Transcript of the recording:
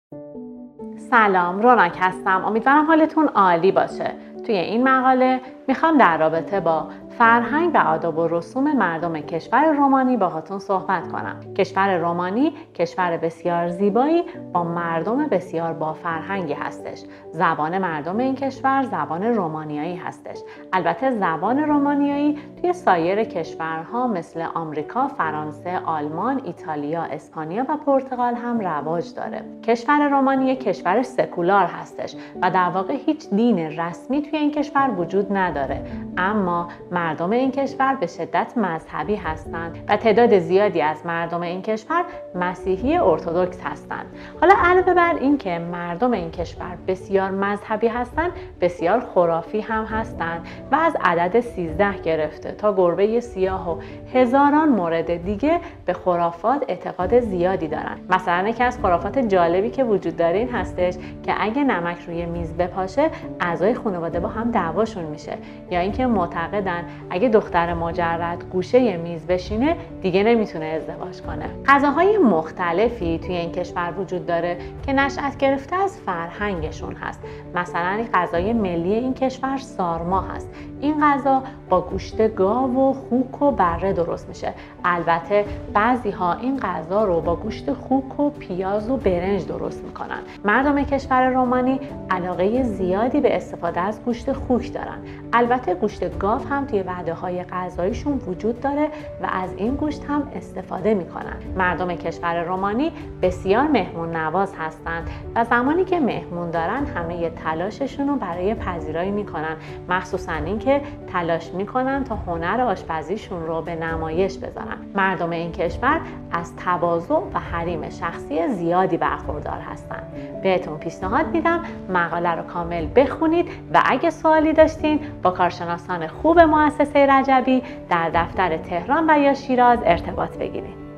سلام، روناک هستم. امیدوارم حالتون عالی باشه. توی این مقاله میخوام در رابطه با فرهنگ و آداب و رسوم مردم کشور رومانی باهاتون صحبت کنم. کشور رومانی کشور بسیار زیبایی با مردم بسیار با فرهنگی هستش. زبان مردم این کشور زبان رومانیایی هستش. البته زبان رومانیایی توی سایر کشورها مثل آمریکا، فرانسه، آلمان، ایتالیا، اسپانیا و پرتغال هم رواج داره. کشور رومانی کشور سکولار هستش و در واقع هیچ دین رسمی توی این کشور وجود نداره، اما مردم این کشور به شدت مذهبی هستند و تعداد زیادی از مردم این کشور مسیحی ارتدوکس هستند. حالا علاوه بر این که مردم این کشور بسیار مذهبی هستند، بسیار خرافی هم هستند و از عدد 13 گرفته تا گربه سیاه و هزاران مورد دیگه به خرافات اعتقاد زیادی دارن. مثلا یکی از خرافات جالبی که وجود داره این هستش که اگه نمک روی میز بپاشه اعضای خانواده با هم دعواشون میشه، یا اینکه معتقدن اگه دختر مجرد گوشه میز بشینه دیگه نمیتونه ازدواج کنه. غذاهای مختلفی توی این کشور وجود داره که نشأت گرفته از فرهنگشون هست. مثلا غذای ملی این کشور سارما هست. این غذا با گوشت گاو و خوک و بره درست میشه. البته بعضی ها این غذا رو با گوشت خوک و پیاز و برنج درست میکنن. مردم کشور رومانی علاقه زیادی به استفاده از گوشت خوک دارن. البته گوشت گاو هم توی وعده‌های غذاییشون وجود داره و از این گوشت هم استفاده میکنن. مردم کشور رومانی بسیار مهمون نواز هستند و زمانی که مهمون دارن همه تلاششون رو برای پذیرایی میکنن، مخصوصا اینکه تلاش میکنن تا هنر آشپزیشون رو به نمایش بذارن. مردم این کشور از تواضع و حریم شخصی زیادی برخوردار هستن. بهتون پیشنهاد میدم مقاله رو کامل بخونید و اگه سوالی داشتین با کارشناسان خوب مؤسسه رجبی در دفتر تهران و یا شیراز ارتباط بگیرید.